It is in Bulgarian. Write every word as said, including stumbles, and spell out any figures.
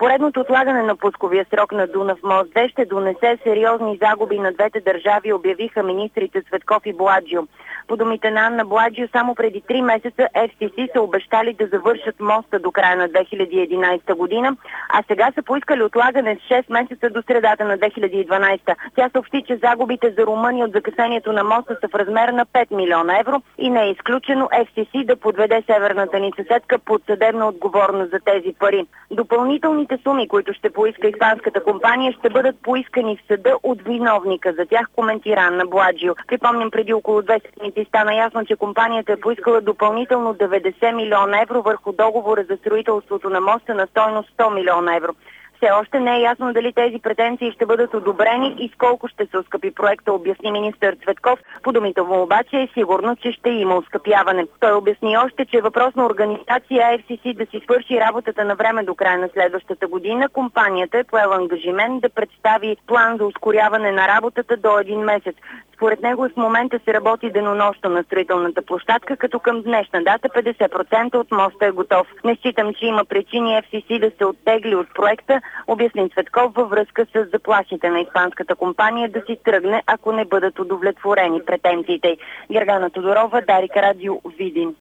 Поредното отлагане на пусковия срок на Дунав мост две ще донесе сериозни загуби на двете държави, обявиха министрите Цветков и Бояджио. По думите на Анна Бояджио, само преди три месеца Еф Си Си са обещали да завършат моста до края на две хиляди и единадесета година, а сега са поискали отлагане с шест месеца до средата на две хиляди и дванадесета. Тя съобщи, че загубите за Румъния от закъснението на моста са в размер на пет милиона евро и не е изключено Еф Си Си да подведе северната ни съседка под съдебна отговорност за тези пари. Допълнителните суми, които ще поиска испанската компания, ще бъдат поискани в съда от виновника. За тях коментира Анна Бояджио. Припомням, преди около две седмици стана ясно, че компанията е поискала допълнително деветдесет милиона евро върху договора за строителството на моста на стойност сто милиона евро. Все още не е ясно дали тези претенции ще бъдат одобрени и с колко ще се оскъпи проекта, обясни министър Цветков. По думите му обаче е сигурно, че ще има оскъпяване. Той обясни още, че въпрос на организация Еф Си Си да си свърши работата на време до края на следващата година. Компанията е поела ангажимент да представи план за ускоряване на работата до един месец. Според него в момента се работи денонощно на строителната площадка, като към днешна дата петдесет процента от моста е готов. Не считам, че има причини Еф Си Си да се оттегли от проекта, обясни Цветков във връзка с заплахите на испанската компания да си тръгне, ако не бъдат удовлетворени претенциите. Гергана Тодорова, Дарик Радио, Видин.